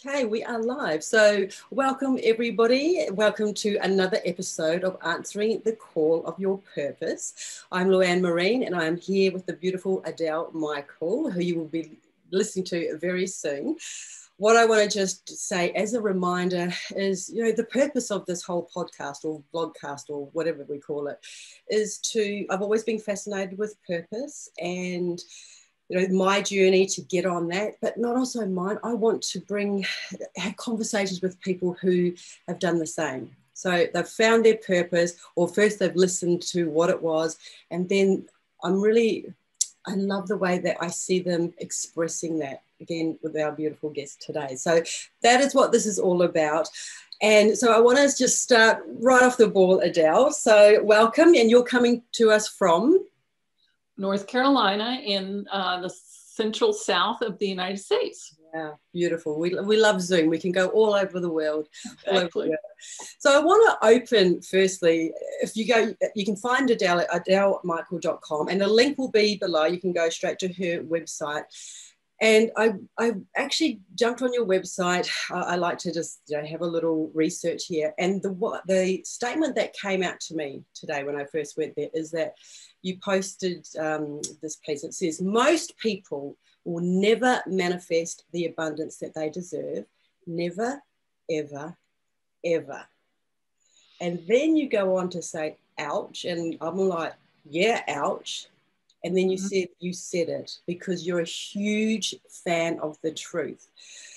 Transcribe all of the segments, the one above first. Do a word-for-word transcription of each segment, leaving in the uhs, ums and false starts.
Okay, we are live. So welcome everybody. Welcome to another episode of Answering the Call of Your Purpose. I'm Luanne Marine and I'm here with the beautiful Adele Michael, who you will be listening to very soon. What I want to just say as a reminder is, you know, the purpose of this whole podcast or vlogcast or whatever we call it is to, I've always been fascinated with purpose and you know, my journey to get on that, but not also mine. I want to bring, have conversations with people who have done the same. So they've found their purpose, or first they've listened to what it was. And then I'm really, I love the way that I see them expressing that, again, with our beautiful guest today. So that is what this is all about. And so I want to just start right off the ball, Adele. So welcome, and you're coming to us from? North Carolina in uh, the central south of the United States. Yeah, beautiful. We, we love Zoom. We can go all over the world. Exactly. So I want to open firstly, if you go, you can find Adele at adele michael dot com and the link will be below. You can go straight to her website. And I, I actually jumped on your website. I, I like to just you know, have a little research here. And the, the statement that came out to me today when I first went there is that you posted um, this piece. It says, most people will never manifest the abundance that they deserve. Never, ever, ever. And then you go on to say, ouch. And I'm like, yeah, ouch. And then you said, you said it because you're a huge fan of the truth.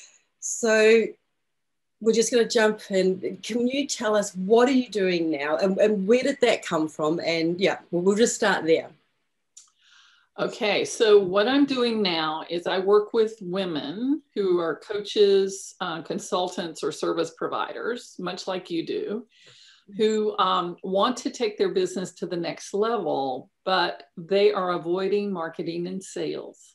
So we're just going to jump in. Can you tell us what are you doing now and, and where did that come from? And yeah, well, we'll just start there. Okay, so what I'm doing now is I work with women who are coaches, uh, consultants, or service providers, much like you do, who um, want to take their business to the next level, but they are avoiding marketing and sales.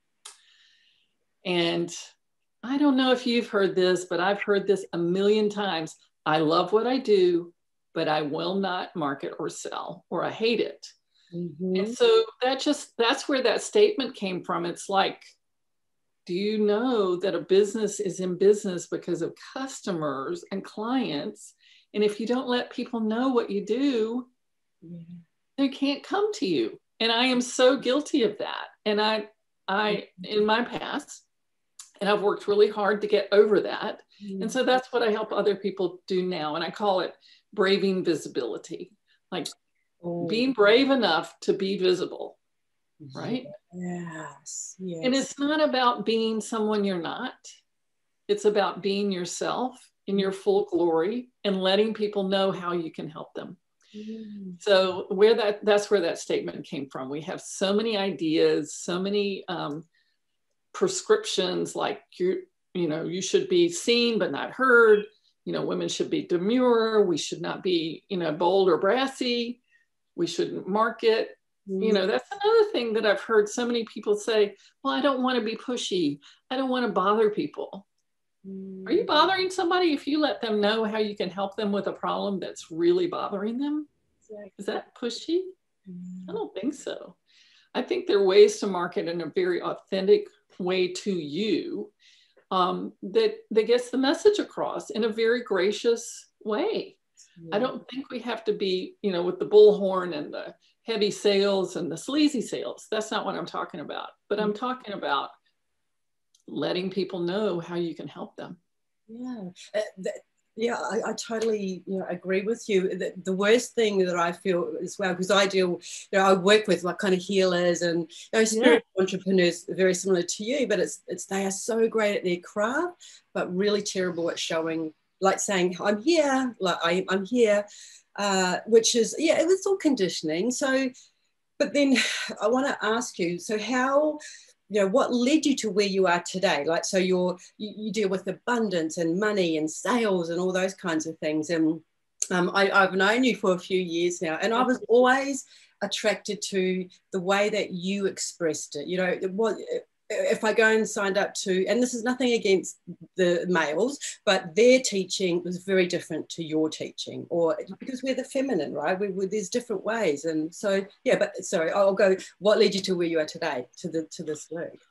And I don't know if you've heard this, but I've heard this a million times. I love what I do, but I will not market or sell, or I hate it. Mm-hmm. And so that just, that's where that statement came from. It's like, do you know that a business is in business because of customers and clients? And if you don't let people know what you do, yeah. they can't come to you. And I am so guilty of that. And I, I, in my past, and I've worked really hard to get over that. Mm-hmm. And so that's what I help other people do now. And I call it braving visibility, like oh. being brave enough to be visible, right? Yes, yes. And it's not about being someone you're not. It's about being yourself in your full glory and letting people know how you can help them. Mm-hmm. So where that, that's where that statement came from. We have so many ideas, so many um, prescriptions, like you, you know, you should be seen but not heard. You know, women should be demure. We should not be, you know, bold or brassy. We shouldn't market. Mm-hmm. You know, that's another thing that I've heard so many people say, well, I don't want to be pushy. I don't want to bother people. Mm-hmm. Are you bothering somebody if you let them know how you can help them with a problem that's really bothering them? Exactly. Is that pushy? Mm-hmm. I don't think so. I think there are ways to market in a very authentic way to you um, that, that gets the message across in a very gracious way. Yeah. I don't think we have to be, you know, with the bullhorn and the heavy sales and the sleazy sales. That's not what I'm talking about. But I'm talking about letting people know how you can help them. Yeah. Uh, that, Yeah, I, I totally you know, agree with you. The, the worst thing that I feel as well, because I deal, you know, I work with like kind of healers and you know, spiritual yeah. entrepreneurs, very similar to you, but it's it's they are so great at their craft, but really terrible at showing, like saying, I'm here, like I, I'm here, uh, which is, yeah, it's all conditioning. So, but then I want to ask you, so how, you know, what led you to where you are today? Like, so you're, you, you deal with abundance and money and sales and all those kinds of things. And um, I, I've known you for a few years now, and I was always attracted to the way that you expressed it. You know, what if I go and signed up to, and this is nothing against the males, but their teaching was very different to your teaching, or because we're the feminine, right? We, we, there's different ways. And so, yeah, but sorry, I'll go, what led you to where you are today, to the to this work?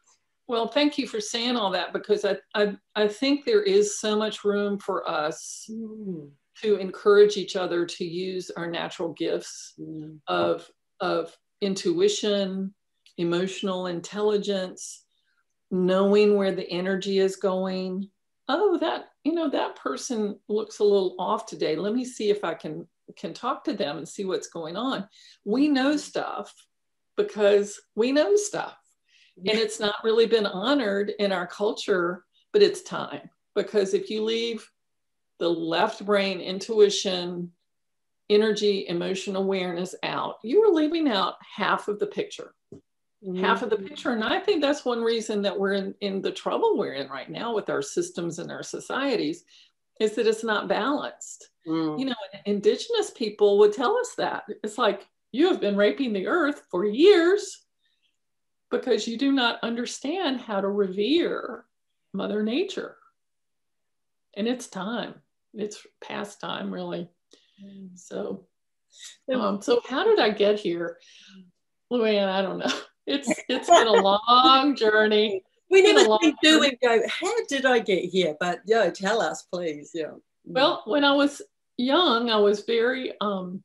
Well, thank you for saying all that, because I, I, I think there is so much room for us mm. to encourage each other to use our natural gifts mm. of, of intuition, emotional intelligence, knowing where the energy is going. Oh, that, you know, that person looks a little off today. Let me see if I can, can talk to them and see what's going on. We know stuff because we know stuff. And it's not really been honored in our culture, but it's time. Because if you leave the left brain, intuition, energy, emotional awareness out, you are leaving out half of the picture. Mm-hmm. Half of the picture. And I think that's one reason that we're in, in the trouble we're in right now with our systems and our societies, is that it's not balanced. Mm. You know, indigenous people would tell us that. It's like, you have been raping the earth for years, because you do not understand how to revere Mother Nature. And it's time. It's past time, really. So, um, so how did I get here? Luann, I don't know. It's it's been a long journey. We never do and go, how did I get here? But yeah, tell us, please. Yeah. Well, when I was young, I was very, um,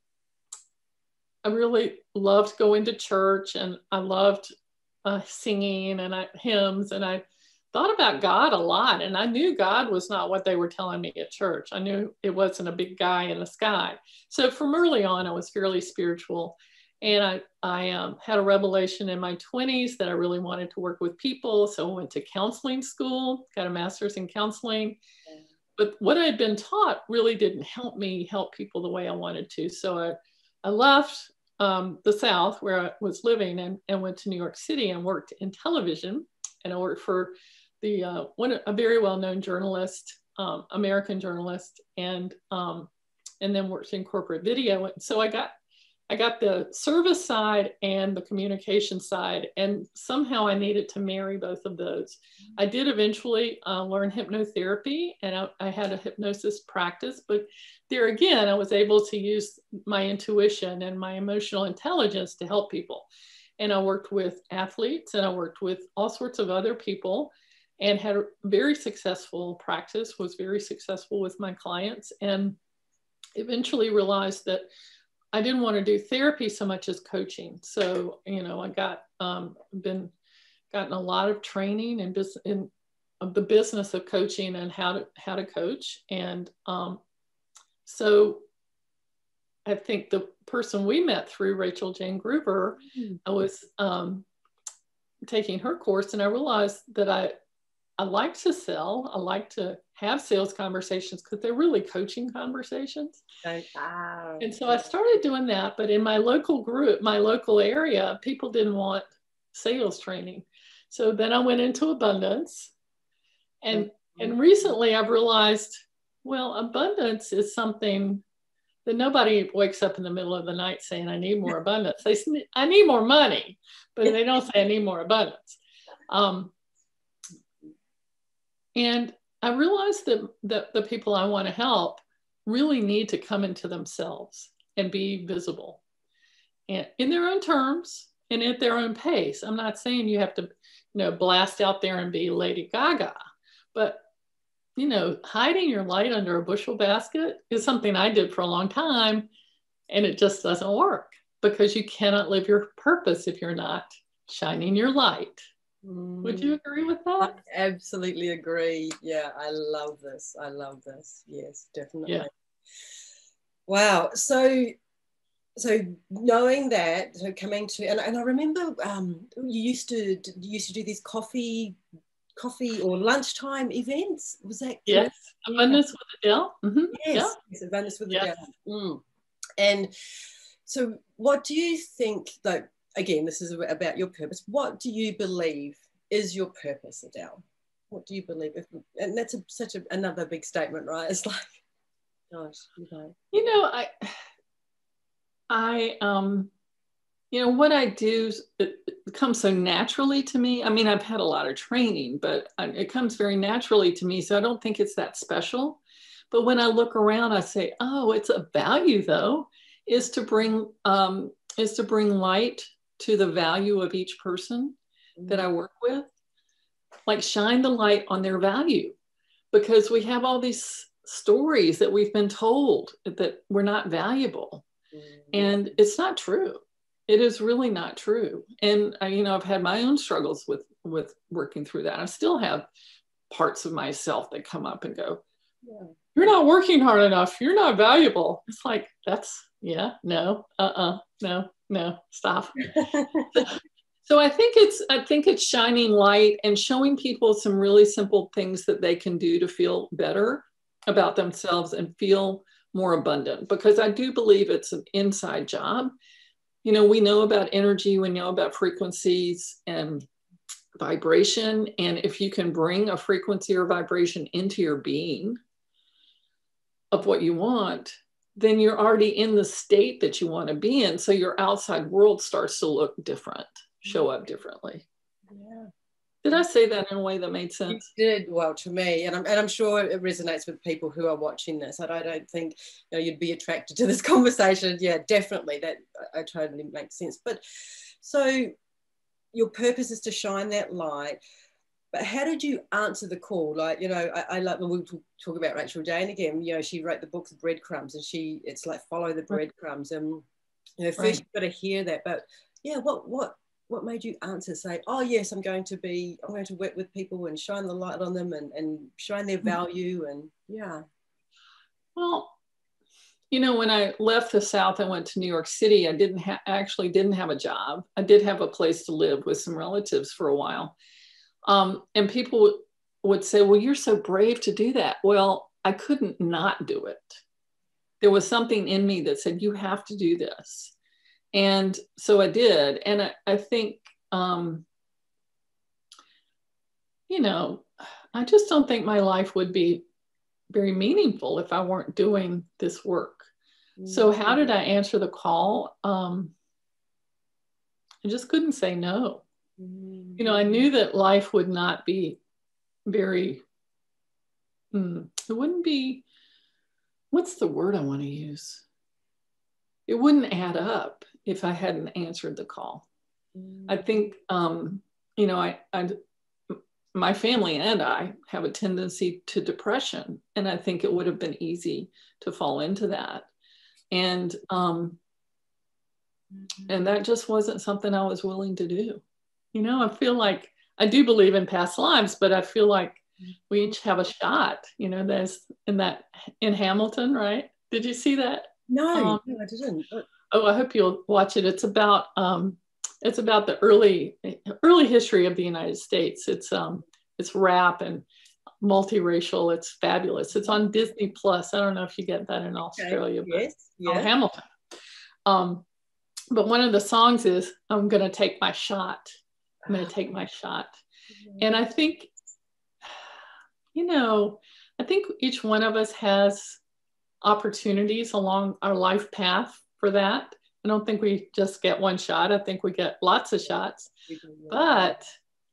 I really loved going to church, and I loved Uh, singing and I, hymns, and I thought about God a lot, and I knew God was not what they were telling me at church. I knew it wasn't a big guy in the sky. So from early on, I was fairly spiritual, and I, I um, had a revelation in my twenties that I really wanted to work with people. So I went to counseling school, got a master's in counseling, but what I had been taught really didn't help me help people the way I wanted to. So I, I left Um, the South, where I was living, and, and went to New York City and worked in television. And I worked for the uh, one a very well-known journalist, um, American journalist, and um, and then worked in corporate video. And so I got I got the service side and the communication side, and somehow I needed to marry both of those. I did eventually uh, learn hypnotherapy, and I, I had a hypnosis practice, but there again, I was able to use my intuition and my emotional intelligence to help people. And I worked with athletes, and I worked with all sorts of other people, and had a very successful practice, was very successful with my clients, and eventually realized that I didn't want to do therapy so much as coaching. So, you know, I got, um, been, gotten a lot of training in, bus- in the business of coaching and how to, how to coach. And um, so I think the person we met through, Rachel Jane Gruber, mm-hmm. I was um, taking her course, and I realized that I, I like to sell. I like to have sales conversations, because they're really coaching conversations. Oh, wow. And so I started doing that, but in my local group, my local area, people didn't want sales training. So then I went into abundance. And, mm-hmm. and recently I've realized, well, abundance is something that nobody wakes up in the middle of the night saying, I need more abundance. They say, I need more money, but they don't say I need more abundance. Um, and I realized that, that the people I want to help really need to come into themselves and be visible, and in their own terms and at their own pace. I'm not saying you have to, you know, blast out there and be Lady Gaga, but, you know, hiding your light under a bushel basket is something I did for a long time, and it just doesn't work, because you cannot live your purpose if you're not shining your light. Mm. Would you agree with that? I absolutely agree. Yeah, I love this. I love this. Yes, definitely. Yeah. Wow. So, so knowing that, so coming to, and, and I remember um, you used to you used to do these coffee, coffee or lunchtime events. Was that correct? Yes, Abundance yeah. with Adele. Mm-hmm. Yes, yeah. yes, Abundance with yes. Adele. Mm. And so, what do you think? Like, again, this is about your purpose. What do you believe is your purpose, Adele? What do you believe? If, and that's a, such a, another big statement, right? It's like, gosh, you know. You know, I, I, um, you know, what I do, it, it comes so naturally to me. I mean, I've had a lot of training, but I, it comes very naturally to me. So I don't think it's that special. But when I look around, I say, oh, it's a value, though, is to bring, um, is to bring light to the value of each person that I work with. like shine the light on their value, because we have all these stories that we've been told that we're not valuable. And it's not true. It is really not true. And I, you know, I've had my own struggles with, with working through that. I still have parts of myself that come up and go, yeah, you're not working hard enough. You're not valuable. It's like, that's, yeah, no, uh-uh, no, no, stop. So I think it's, I think it's shining light and showing people some really simple things that they can do to feel better about themselves and feel more abundant, because I do believe it's an inside job. You know, we know about energy, we know about frequencies and vibration. And if you can bring a frequency or vibration into your being of what you want, then you're already in the state that you want to be in. So your outside world starts to look different, show up differently. Yeah. Did I say that in a way that made sense? You did, well, to me, and I'm, and I'm sure it resonates with people who are watching this. I don't, I don't think, you know, you'd be attracted to this conversation. Yeah, definitely, that I, I totally makes sense. But so your purpose is to shine that light. But how did you answer the call? Like, you know, I, I like when we talk about Rachel Jane again, you know, she wrote the book, The Breadcrumbs, and she, it's like follow the breadcrumbs. And, you know, first right. You've got to hear that. But yeah, what, what, what made you answer, say, oh yes, I'm going to be, I'm going to work with people and shine the light on them and, and shine their value, and yeah. Well, you know, when I left the South and went to New York City, I didn't ha- actually didn't have a job. I did have a place to live with some relatives for a while. Um, and people w- would say, well, you're so brave to do that. Well, I couldn't not do it. There was something in me that said, you have to do this. And so I did. And I, I think, um, you know, I just don't think my life would be very meaningful if I weren't doing this work. Mm-hmm. So how did I answer the call? Um, I just couldn't say no. Mm-hmm. You know, I knew that life would not be very, hmm, it wouldn't be, what's the word I want to use? It wouldn't add up if I hadn't answered the call. Mm. I think, um, you know, I, I, my family and I have a tendency to depression, and I think it would have been easy to fall into that. And, um, mm-hmm. and that just wasn't something I was willing to do. You know, I feel like I do believe in past lives, but I feel like we each have a shot. You know, there's in that in Hamilton, right? Did you see that? No, um, no, I didn't. But... Oh, I hope you'll watch it. It's about um, it's about the early early history of the United States. It's um, it's rap and multiracial. It's fabulous. It's on Disney Plus. I don't know if you get that in Australia. Okay. Yes, but yeah. Hamilton. Um, but one of the songs is "I'm going to take my shot." I'm going to take my shot, and I think, you know, I think each one of us has opportunities along our life path for that. I don't think we just get one shot. I think we get lots of shots. But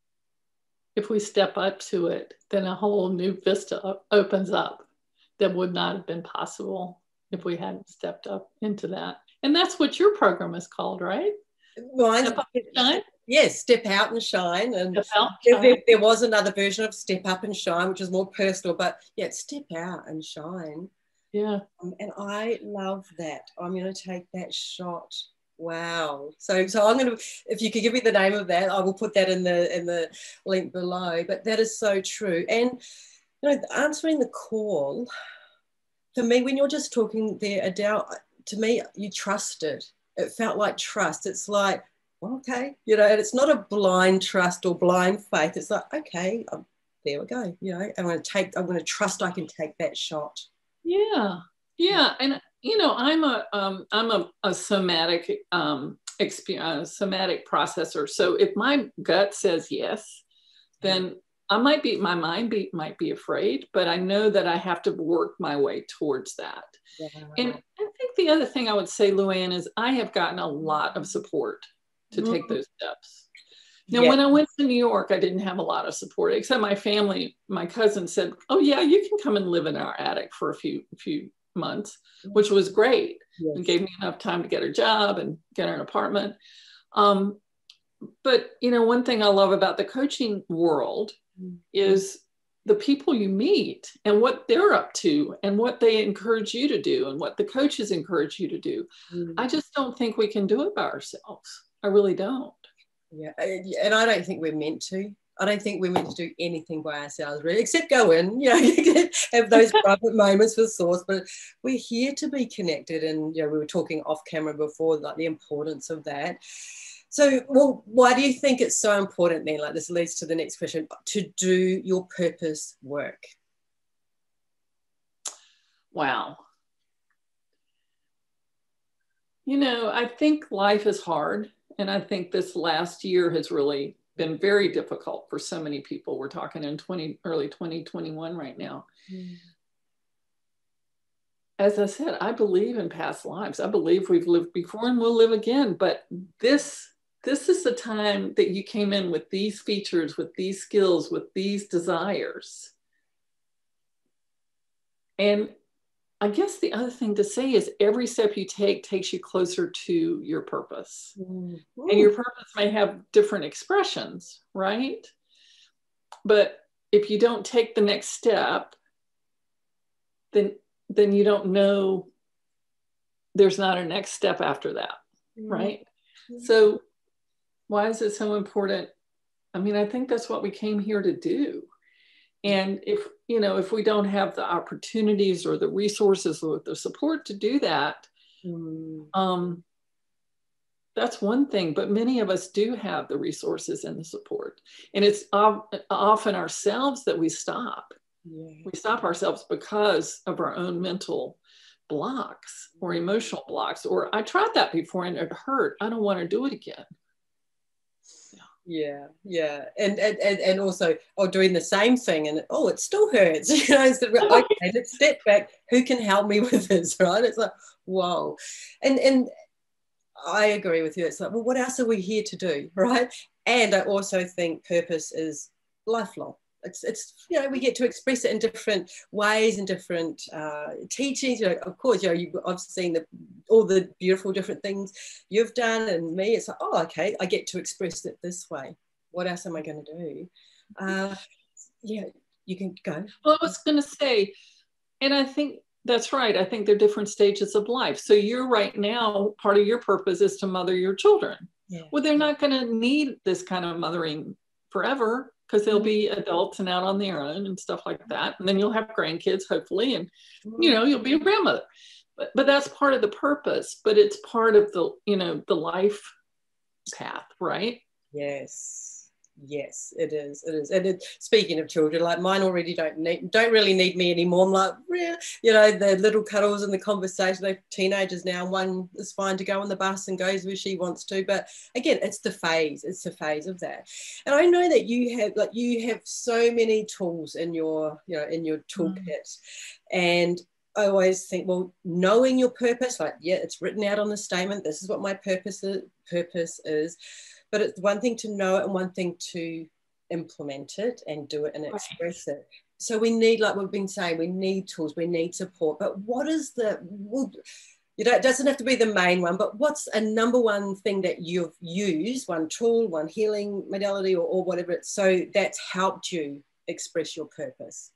if we step up to it, then a whole new vista opens up that would not have been possible if we hadn't stepped up into that. And that's what your program is called, right? Mine's Step Up and Shine? Yes, Step Out and Shine. And Step Out, there, there, there was another version of Step Up and Shine, which is more personal, but yeah, Step Out and Shine. Yeah. Um, and I love that. I'm going to take that shot. Wow. So, so I'm going to, if you could give me the name of that, I will put that in the in the link below. But that is so true. And you know, answering the call, for me, when you're just talking there, Adele, to me, you trusted. It felt like trust. It's like, okay, you know, and it's not a blind trust or blind faith. It's like, okay, um, there we go. You know, I'm going to take. I'm going to trust. I can take that shot. Yeah, yeah, and you know, I'm a um, I'm a, a somatic um, experience, somatic processor. So if my gut says yes, then I might be my mind be might be afraid, but I know that I have to work my way towards that. Yeah. And I think the other thing I would say, Luann, is I have gotten a lot of support to mm-hmm. take those steps. Now, yeah. when I went to New York, I didn't have a lot of support, except my family. My cousin said, oh, yeah, you can come and live in our attic for a few few months, which was great. Yes. And gave me enough time to get a job and get an apartment. Um, but, you know, one thing I love about the coaching world is the people you meet and what they're up to and what they encourage you to do and what the coaches encourage you to do. Mm. I just don't think we can do it by ourselves. I really don't. Yeah, and I don't think we're meant to. I don't think we're meant to do anything by ourselves, really, except go in, you know, have those private moments with Source. But we're here to be connected. And, you know, we were talking off camera before, like the importance of that. So, well, why do you think it's so important then? Like, this leads to the next question, to do your purpose work. Wow. You know, I think life is hard. And I think this last year has really been very difficult for so many people. We're talking in twenty, early twenty twenty-one right now. Mm. As I said, I believe in past lives. I believe we've lived before and we'll live again. But this, this is the time that you came in with these features, with these skills, with these desires. And I guess the other thing to say is every step you take takes you closer to your purpose. Mm. And your purpose may have different expressions, right? But if you don't take the next step, then, then you don't know there's not a next step after that, mm. right? Mm. So why is it so important? I mean, I think that's what we came here to do. And if, you know, if we don't have the opportunities or the resources or the support to do that, mm. um, that's one thing. But many of us do have the resources and the support. And it's often ourselves that we stop. Yeah. We stop ourselves because of our own mental blocks or emotional blocks. Or I tried that before and it hurt. I don't want to do it again. Yeah, yeah, and and and also, oh, doing the same thing, and oh, it still hurts. You know, it's the, okay, let's step back. Who can help me with this? Right? It's like, whoa, and and I agree with you. It's like, well, what else are we here to do, right? And I also think purpose is lifelong. It's, it's you know, we get to express it in different ways and different uh, teachings. You know, of course, you know, you, I've seen the, all the beautiful different things you've done, and me, it's like, oh, okay, I get to express it this way. What else am I going to do? Uh, yeah, you can go. Well, I was going to say, and I think that's right. I think they're different stages of life. So you're right now, part of your purpose is to mother your children. Yeah. Well, they're not going to need this kind of mothering forever, because they'll be adults and out on their own and stuff like that. And then you'll have grandkids, hopefully, and, you know, you'll be a grandmother. But, but that's part of the purpose, but it's part of the, you know, the life path, right? Yes. Yes, it is. It is. And it, speaking of children, like mine already don't need, don't really need me anymore. I'm like, you know, the little cuddles and the conversation. They're teenagers now. One is fine to go on the bus and goes where she wants to. But again, it's the phase. It's the phase of that. And I know that you have, like, you have so many tools in your, you know, in your toolkit. Mm. And I always think, well, knowing your purpose, like, yeah, it's written out on the statement. This is what my purpose is, purpose is. But it's one thing to know it and one thing to implement it and do it and express it. So we need, like we've been saying, we need tools, we need support. But what is the, well, you know, it doesn't have to be the main one, but what's a number one thing that you've used, one tool, one healing modality or, or whatever, it's so that's helped you express your purpose?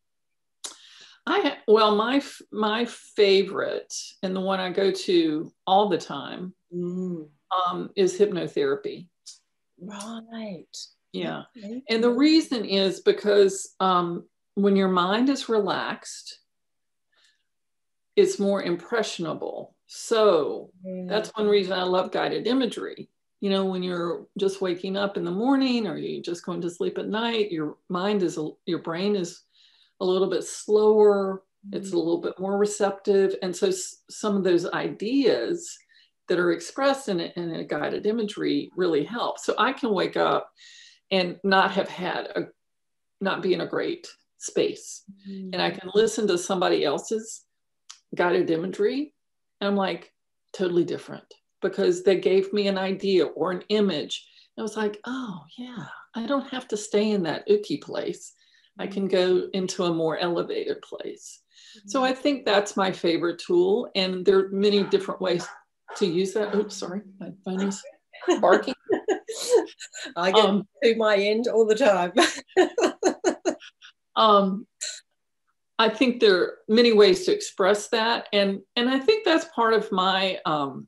I well, my my favorite and the one I go to all the time mm. um, is hypnotherapy. Right. Yeah. Okay. And the reason is because um, when your mind is relaxed, it's more impressionable. So mm. that's one reason I love guided imagery. You know, when you're just waking up in the morning or you're just going to sleep at night, your mind is, your brain is a little bit slower, it's a little bit more receptive. And so some of those ideas that are expressed in a, in a guided imagery really help. So I can wake up and not have had a, not be in a great space. Mm-hmm. And I can listen to somebody else's guided imagery. And I'm like, totally different, because they gave me an idea or an image. And I was like, oh yeah, I don't have to stay in that ooky place. I can go into a more elevated place. So I think that's my favorite tool. And there are many different ways to use that. Oops, sorry, my phone is barking. I get um, to my end all the time. Um, I think there are many ways to express that. And, and I think that's part of my, um,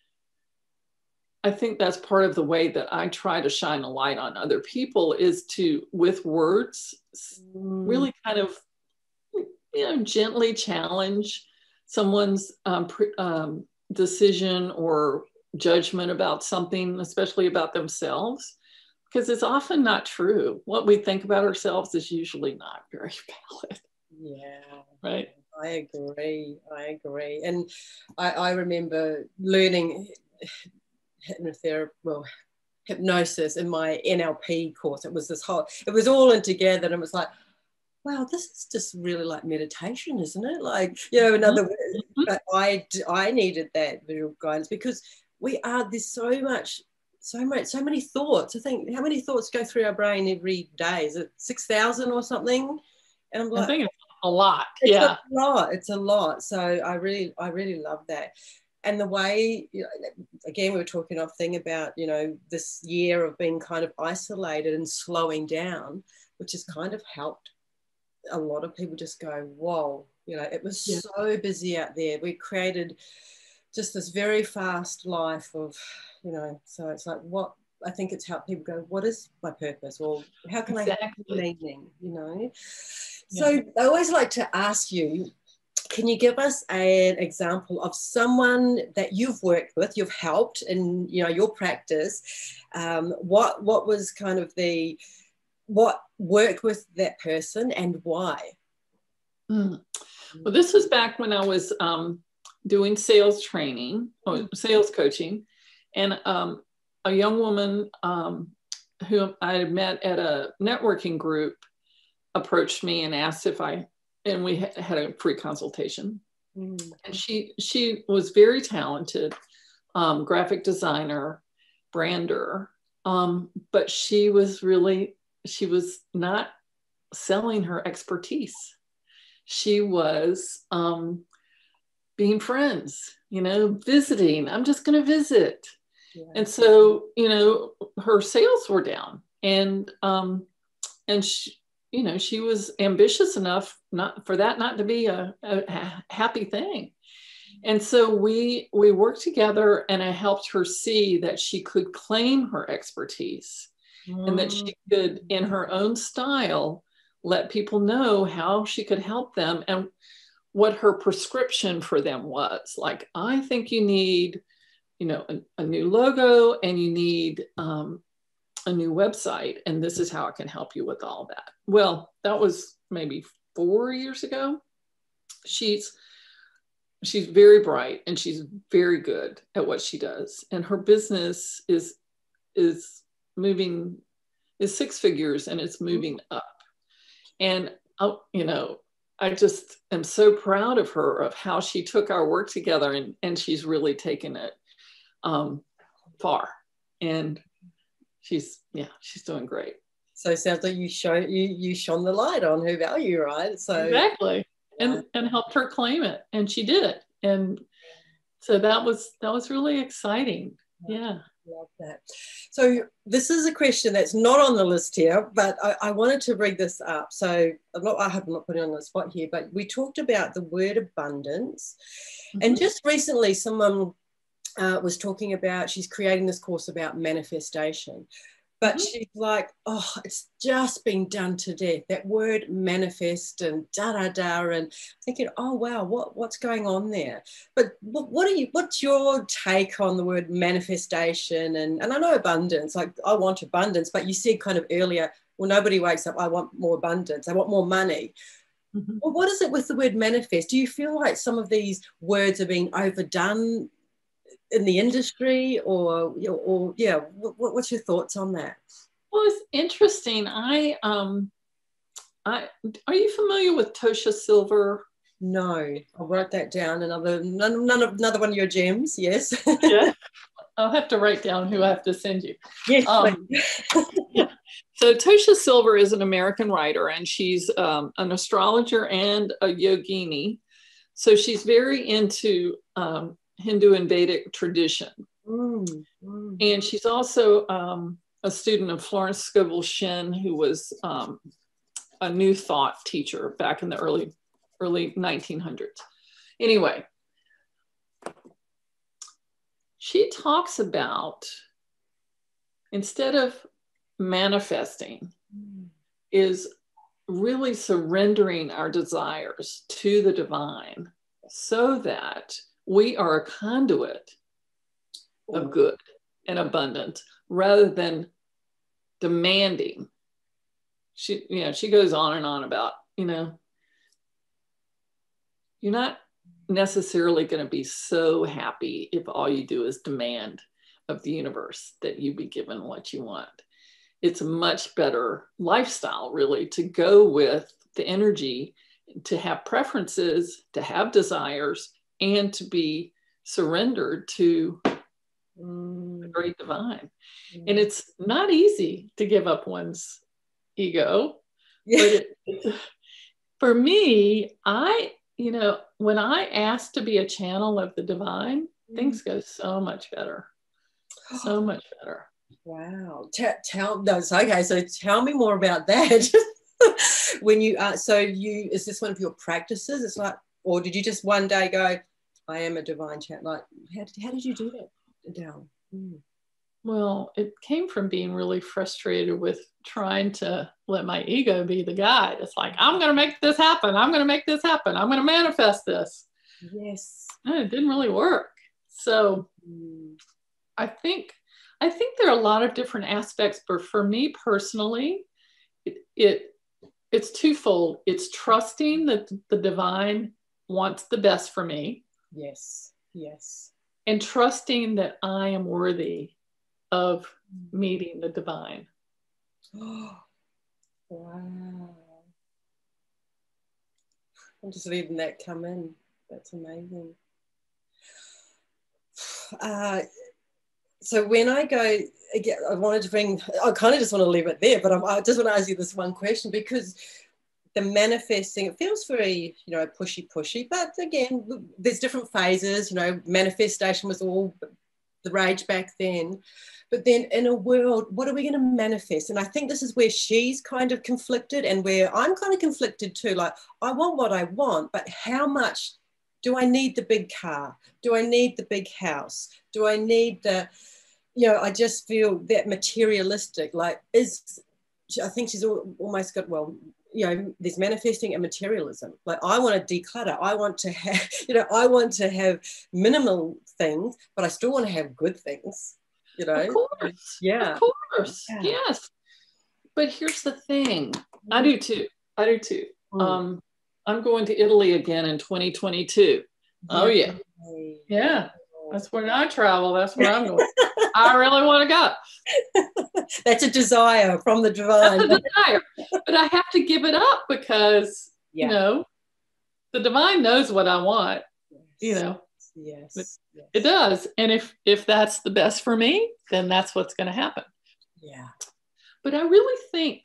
I think that's part of the way that I try to shine a light on other people is to, with words, mm. really kind of, you know, gently challenge someone's um, pre, um, decision or judgment about something, especially about themselves, because it's often not true. What we think about ourselves is usually not very valid. Yeah. Right. I agree. I agree. And I, I remember learning hypnotherapy, well, hypnosis in my N L P course. It was this whole, it was all in together, and it was like, wow, this is just really like meditation, isn't it? Like, you know, in other words, mm-hmm. but I, I needed that visual guidance because we are, there's so much, so much, so many thoughts. I think, how many thoughts go through our brain every day? Is it six thousand or something? And I'm like, I think it's a lot. It's yeah. a lot. It's a lot. So I really, I really love that. And the way, you know, again, we were talking off thing about, you know, this year of being kind of isolated and slowing down, which has kind of helped a lot of people just go, whoa, you know, it was yeah. so busy out there. We created just this very fast life of, you know, so it's like, what, I think it's helped people go, what is my purpose? Or how can exactly. I have meaning, you know? So yeah. I always like to ask you, can you give us an example of someone that you've worked with, you've helped in, you know, your practice? Um, what, what was kind of the, what worked with that person and why? Mm. Well, this was back when I was um, doing sales training or sales coaching, and um, a young woman um, who I had met at a networking group approached me and asked if I, and we had a free consultation. Mm. And she she was very talented, um, graphic designer, brander, um, but she was really, she was not selling her expertise. She was um, being friends, you know, visiting. I'm just going to visit. Yeah. And so, you know, her sales were down, and um, and she, you know, she was ambitious enough not for that not to be a, a happy thing. And so we we worked together, and I helped her see that she could claim her expertise, mm. and that she could, in her own style, let people know how she could help them and what her prescription for them was. Like, I think you need, you know, a, a new logo, and you need um, a new website, and this is how I can help you with all that. Well, that was maybe four years ago. She's she's very bright, and she's very good at what she does, and her business is is moving is six figures, and it's moving up. And uh, you know, I just am so proud of her, of how she took our work together, and and she's really taken it um, far. And she's yeah, she's doing great. So it sounds like you show you you shone the light on her value, right? So exactly, and yeah. and helped her claim it, and she did it, and so that was that was really exciting. Yeah, love that. So this is a question that's not on the list here, but I, I wanted to bring this up. So I'm not, I hope I'm not putting on the spot here, but we talked about the word abundance, mm-hmm. and just recently someone uh, was talking about, she's creating this course about manifestation. But mm-hmm. she's like, oh, it's just been done to death. That word manifest and da da da, and thinking, oh wow, what what's going on there? But what, what are you? What's your take on the word manifestation? And and I know abundance. Like, I want abundance, but you said kind of earlier, well, nobody wakes up, I want more abundance. I want more money. Mm-hmm. Well, what is it with the word manifest? Do you feel like some of these words are being overdone in the industry, or, or yeah, what, what's your thoughts on that? Well, it's interesting. I, um, I, are you familiar with Tosha Silver? No, I wrote that down. Another, none, none of another one of your gems. Yes. Yeah, I'll have to write down who I have to send you. Yes. Um, yeah. So Tosha Silver is an American writer, and she's um, an astrologer and a yogini. So she's very into um, Hindu and Vedic tradition. Mm, mm. And she's also um, a student of Florence Scovel Shinn, who was um, a New Thought teacher back in the early, early nineteen hundreds. Anyway, she talks about, instead of manifesting, is really surrendering our desires to the divine so that we are a conduit of good and abundance rather than demanding. She, you know, she goes on and on about, you know, you're not necessarily going to be so happy if all you do is demand of the universe that you be given what you want. It's a much better lifestyle, really, to go with the energy, to have preferences, to have desires, and to be surrendered to mm. the great divine. Mm. And it's not easy to give up one's ego. Yeah. But it, it, for me, I, you know, when I ask to be a channel of the divine, mm. things go so much better. So much better. Wow. Tell, tell no, okay. So tell me more about that. When you uh, so you is this one of your practices? It's like, or did you just one day go, I am a divine channel? Like, how did how did you do that, Adele? Mm. Well, it came from being really frustrated with trying to let my ego be the guide. It's like, I'm going to make this happen. I'm going to make this happen. I'm going to manifest this. Yes. And it didn't really work. So mm. I think. I think there are a lot of different aspects, but for me personally, it, it it's twofold. It's trusting that the divine wants the best for me. Yes, yes. And trusting that I am worthy of meeting the divine. Oh, wow. I'm just letting that come in. That's amazing. Uh, So when I go, again, I wanted to bring, I kind of just want to leave it there, but I'm, I just want to ask you this one question, because the manifesting, it feels very, you know, pushy, pushy, but again, there's different phases, you know, manifestation was all the rage back then. But then in a world, what are we going to manifest? And I think this is where she's kind of conflicted and where I'm kind of conflicted too. Like, I want what I want, but how much do I need the big car? Do I need the big house? Do I need the, you know, I just feel that materialistic, like is, I think she's almost got, well, you know, there's manifesting and materialism. Like, I want to declutter. I want to have, you know, I want to have minimal things, but I still want to have good things, you know? Of course. Yeah. Of course. Yeah. Yes. But here's the thing. I do too. I do too. Mm. Um, I'm going to Italy again in twenty twenty-two. Oh yeah. Yeah. That's where I travel. That's where I'm going. I really want to go. That's a desire from the divine. That's a desire. But I have to give it up because, yeah. you know, the divine knows what I want. Yes. You know. Yes. It, yes. It does. And if if that's the best for me, then that's what's going to happen. Yeah. But I really think,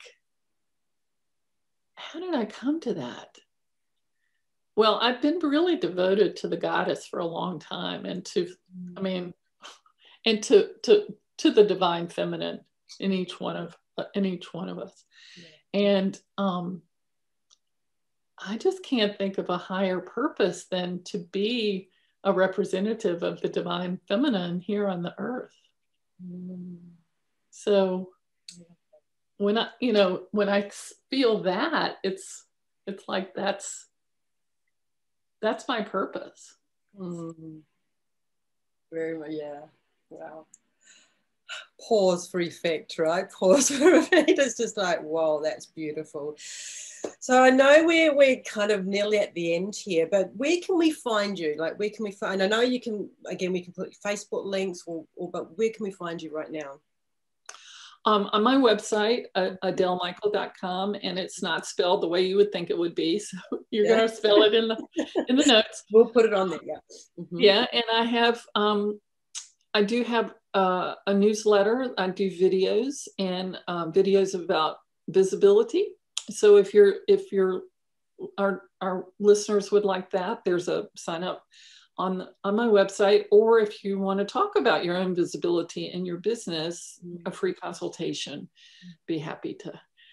how did I come to that? Well, I've been really devoted to the goddess for a long time, and to, mm. I mean, and to to to the divine feminine in each one of uh, in each one of us, yeah. and um, I just can't think of a higher purpose than to be a representative of the divine feminine here on the earth. Mm. So, when I, you know, when I feel that, it's it's like that's. That's my purpose. Mm. Very much, yeah. Wow. Pause for effect, right? Pause for effect. It's just like, wow, that's beautiful. So I know we're, we're kind of nearly at the end here, but where can we find you? Like, where can we find, I know you can, again, we can put Facebook links, or, or but where can we find you right now? Um, on my website, uh, adele michael dot com, and it's not spelled the way you would think it would be. So you're yeah. going to spell it in the in the notes. We'll put it on there. Yeah. Mm-hmm. Yeah, and I have um, I do have uh, a newsletter. I do videos and um, videos about visibility. So if you're if you're our our listeners would like that, there's a sign up on, on my website, or if you want to talk about your own visibility in your business, a free consultation, be happy to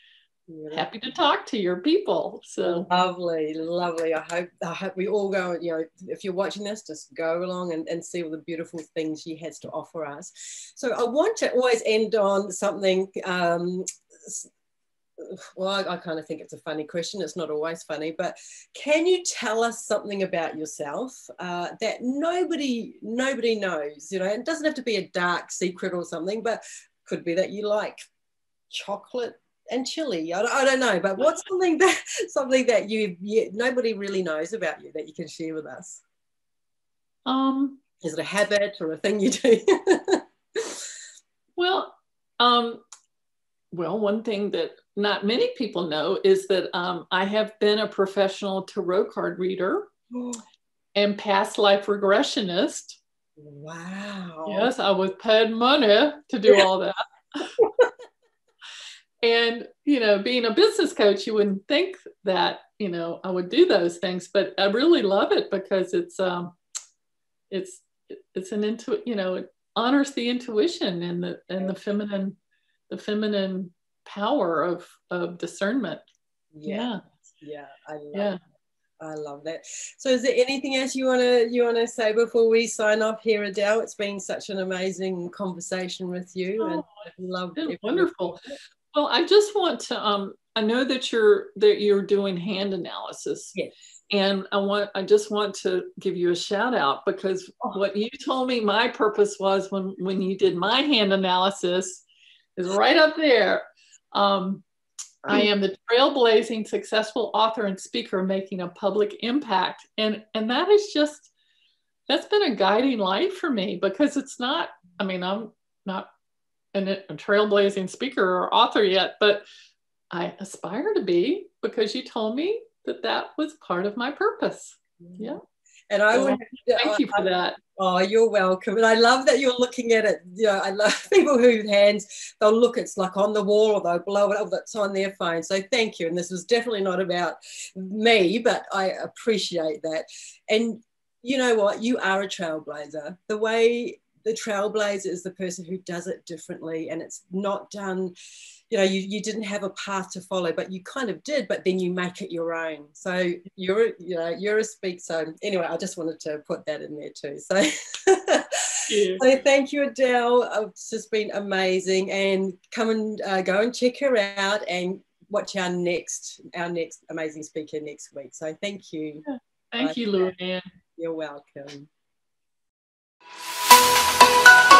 yeah. Happy to talk to your people. So lovely, lovely. I hope I hope we all go, you know, if you're watching this, just go along and, and see all the beautiful things she has to offer us. So I want to always end on something, um, well, I, I kind of think it's a funny question. It's not always funny, but can you tell us something about yourself uh, that nobody nobody knows? You know, it doesn't have to be a dark secret or something, but could be that you like chocolate and chili. I, I don't know, but what's something that something that you, you nobody really knows about you that you can share with us? Um, is it a habit or a thing you do? well, um, well, one thing that not many people know is that um, I have been a professional tarot card reader and past life regressionist. Wow. Yes, I was paid money to do all that. And, you know, being a business coach, you wouldn't think that, you know, I would do those things, but I really love it because it's, um, it's, it's an intu, you know, it honors the intuition and the, and the feminine, the feminine power of, of discernment. Yeah. Yeah. I love yeah. it. I love that. So is there anything else you want to you want to say before we sign off here, Adele? It's been such an amazing conversation with you. Oh, and I love it. Wonderful. Well, I just want to um I know that you're that you're doing hand analysis. Yes. And I want I just want to give you a shout out because oh. what you told me my purpose was when when you did my hand analysis is right up there. Um I am the trailblazing successful author and speaker making a public impact. And, and that is just, that's been a guiding light for me because it's not, I mean, I'm not an, a trailblazing speaker or author yet, but I aspire to be because you told me that that was part of my purpose. Yeah. And I so would thank I, you for that. Oh, you're welcome. And I love that you're looking at it. You know, I love people whose hands, they'll look, it's like on the wall or they'll blow it up, that's on their phone. So thank you. And this was definitely not about me, but I appreciate that. And you know what? You are a trailblazer. The way the trailblazer is the person who does it differently, and it's not done, you know, you, you didn't have a path to follow, but you kind of did, but then you make it your own. So you're, you know, you're a speak. So anyway, I just wanted to put that in there too. So, yeah. so thank you, Adele. It's just been amazing. And come and uh, go and check her out and watch our next, our next amazing speaker next week. So thank you. Yeah. Thank Bye. you, Lou Ann. You're welcome.